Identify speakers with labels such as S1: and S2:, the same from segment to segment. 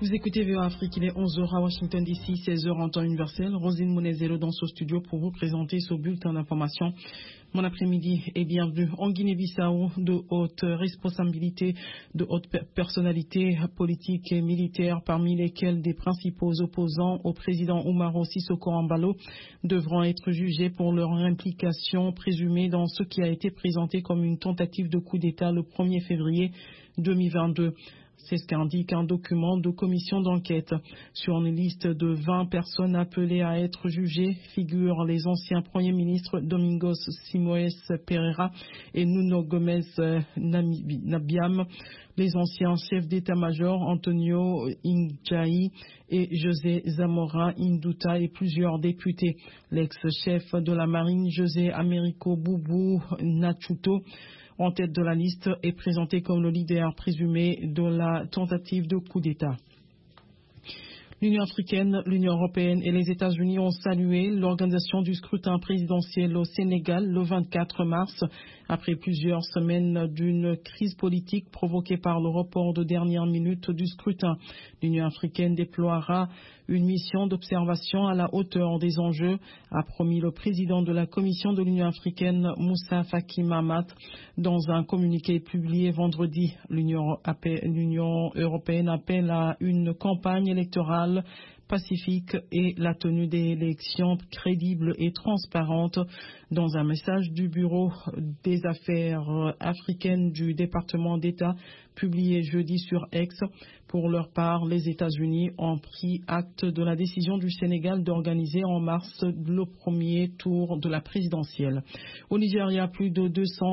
S1: Vous écoutez VOA Afrique, il est 11h à Washington DC, 16h en temps universel. Roselyne Monezero dans ce studio pour vous présenter ce bulletin d'information. Bon après-midi et bienvenue. En Guinée-Bissau, de hautes responsabilités, de hautes personnalités politiques et militaires, parmi lesquelles des principaux opposants au président Umaro Sissoko Embalo, devront être jugés pour leur implication présumée dans ce qui a été présenté comme une tentative de coup d'État le 1er février 2022. C'est ce qu'indique un document de commission d'enquête. Sur une liste de 20 personnes appelées à être jugées figurent les anciens premiers ministres Domingos Simoes Pereira et Nuno Gomes Nabiam, les anciens chefs d'état-major Antonio Injaï et José Zamora Induta et plusieurs députés. L'ex-chef de la marine José Américo Boubou Nachuto, en tête de la liste, est présenté comme le leader présumé de la tentative de coup d'État. L'Union africaine, l'Union européenne et les États-Unis ont salué l'organisation du scrutin présidentiel au Sénégal le 24 mars, après plusieurs semaines d'une crise politique provoquée par le report de dernière minute du scrutin. L'Union africaine déploiera une mission d'observation à la hauteur des enjeux, a promis le président de la Commission de l'Union africaine, Moussa Faki Mahamat, dans un communiqué publié vendredi. L'Union européenne appelle à une campagne électorale pacifique et la tenue d'élections crédibles et transparentes. Dans un message du Bureau des affaires africaines du département d'État publié jeudi sur X, pour leur part, les États-Unis ont pris acte de la décision du Sénégal d'organiser en mars le premier tour de la présidentielle. Au Nigeria, plus de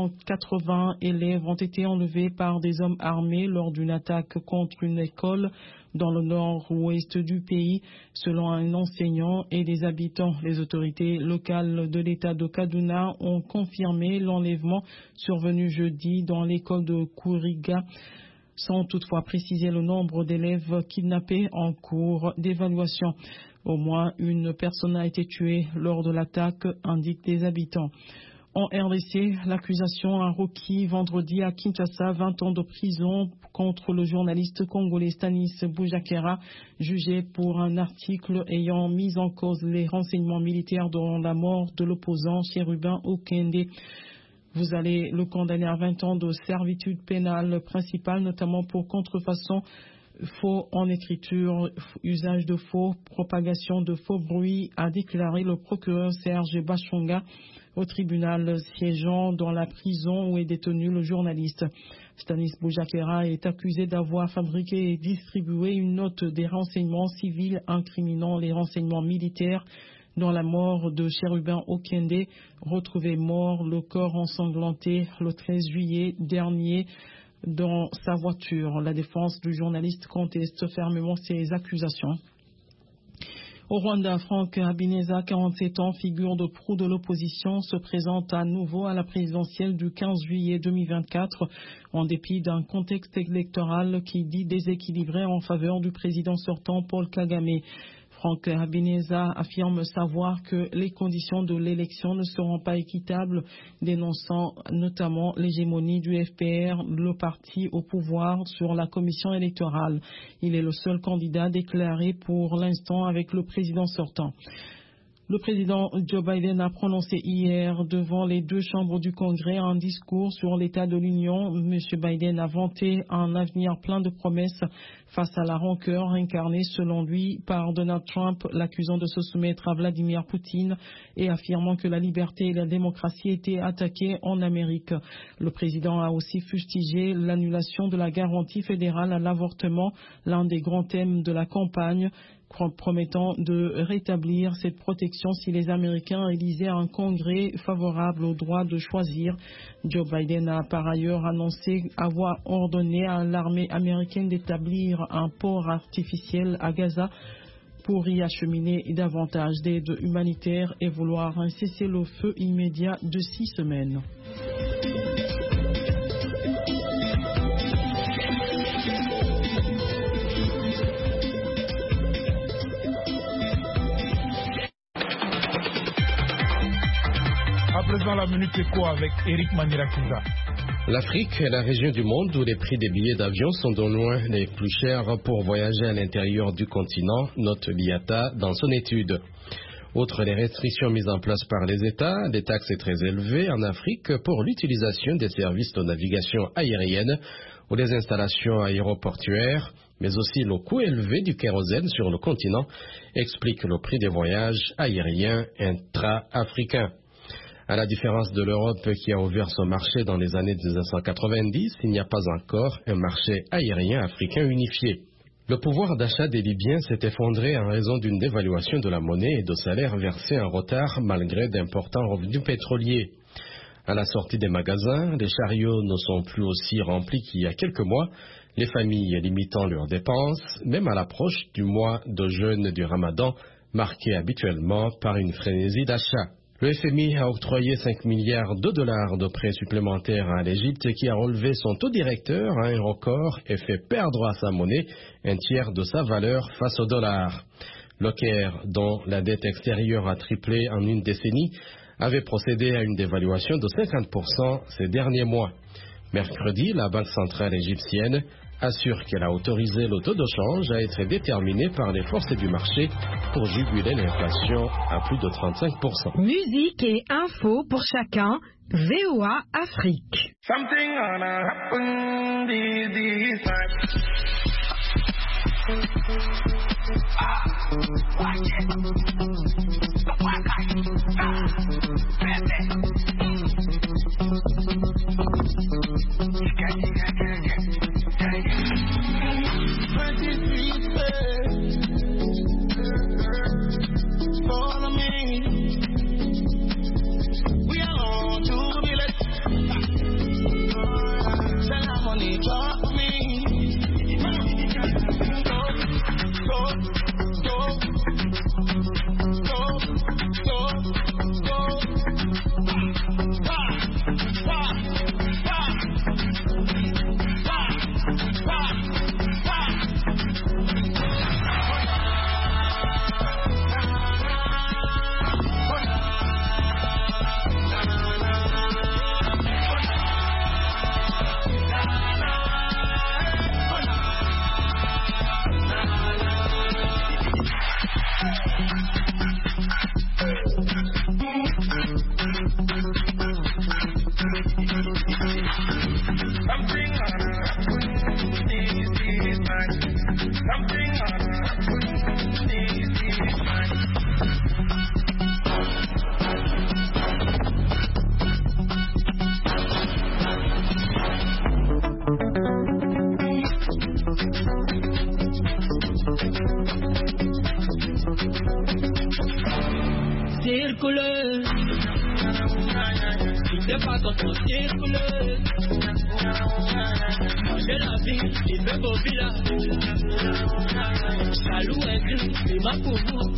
S1: 280 élèves ont été enlevés par des hommes armés lors d'une attaque contre une école dans le nord-ouest du pays, selon un enseignant et des habitants. Les autorités locales de l'État de Kaduna ont confirmé l'enlèvement survenu jeudi dans l'école de Kuriga, sans toutefois préciser le nombre d'élèves kidnappés en cours d'évaluation. Au moins une personne a été tuée lors de l'attaque, indiquent des habitants. En RDC, l'accusation a requis vendredi à Kinshasa 20 ans de prison contre le journaliste congolais Stanis Boujakera, jugé pour un article ayant mis en cause les renseignements militaires dans la mort de l'opposant Chérubin Okende. Vous allez le condamner à 20 ans de servitude pénale principale, notamment pour contrefaçon, faux en écriture, usage de faux, propagation de faux bruits, a déclaré le procureur Serge Bachonga au tribunal siégeant dans la prison où est détenu le journaliste. Stanis Boujakera est accusé d'avoir fabriqué et distribué une note des renseignements civils incriminant les renseignements militaires dans la mort de Chérubin Okende, retrouvé mort, le corps ensanglanté le 13 juillet dernier dans sa voiture. La défense du journaliste conteste fermement ces accusations. Au Rwanda, Franck Habineza, 47 ans, figure de proue de l'opposition, se présente à nouveau à la présidentielle du 15 juillet 2024, en dépit d'un contexte électoral qui dit déséquilibré en faveur du président sortant Paul Kagame. Franck Habineza affirme savoir que les conditions de l'élection ne seront pas équitables, dénonçant notamment l'hégémonie du FPR, le parti au pouvoir, sur la commission électorale. Il est le seul candidat déclaré pour l'instant avec le président sortant. Le président Joe Biden a prononcé hier devant les deux chambres du Congrès un discours sur l'état de l'Union. M. Biden a vanté un avenir plein de promesses face à la rancœur incarnée selon lui par Donald Trump, l'accusant de se soumettre à Vladimir Poutine et affirmant que la liberté et la démocratie étaient attaquées en Amérique. Le président a aussi fustigé l'annulation de la garantie fédérale à l'avortement, l'un des grands thèmes de la campagne, promettant de rétablir cette protection si les Américains élisaient un congrès favorable au droit de choisir. Joe Biden a par ailleurs annoncé avoir ordonné à l'armée américaine d'établir un port artificiel à Gaza pour y acheminer davantage d'aide humanitaire et vouloir un cessez-le-feu immédiat de 6 semaines.
S2: À présent, la minute écho avec Eric Manirakiza. L'Afrique est la région du monde où les prix des billets d'avion sont de loin les plus chers pour voyager à l'intérieur du continent, note l'IATA dans son étude. Outre les restrictions mises en place par les États, des taxes sont très élevées en Afrique pour l'utilisation des services de navigation aérienne ou des installations aéroportuaires, mais aussi le coût élevé du kérosène sur le continent explique le prix des voyages aériens intra-africains. À la différence de l'Europe qui a ouvert son marché dans les années 1990, il n'y a pas encore un marché aérien africain unifié. Le pouvoir d'achat des Libyens s'est effondré en raison d'une dévaluation de la monnaie et de salaires versés en retard malgré d'importants revenus pétroliers. À la sortie des magasins, les chariots ne sont plus aussi remplis qu'il y a quelques mois, les familles limitant leurs dépenses, même à l'approche du mois de jeûne du Ramadan, marqué habituellement par une frénésie d'achat. Le FMI a octroyé 5 milliards de dollars de prêts supplémentaires à l'Égypte qui a relevé son taux directeur à un record et fait perdre à sa monnaie un tiers de sa valeur face au dollar. Le Caire, dont la dette extérieure a triplé en une décennie, avait procédé à une dévaluation de 50% ces derniers mois. Mercredi, la Banque centrale égyptienne assure qu'elle a autorisé le taux de change à être déterminé par les forces du marché pour juguler l'inflation à plus de 35%.
S3: Musique et info pour chacun, VOA Afrique.
S4: Something gonna happen these times. Follow me. We are on to be late. Send our money, drop me. Circuler, il n'est pas contre circuler. Manger la vie, il veut beau village. Jaloux et gris, c'est ma pour vous.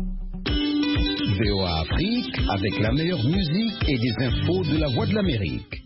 S5: VOA Afrique avec la meilleure musique et des infos de la Voix de l'Amérique.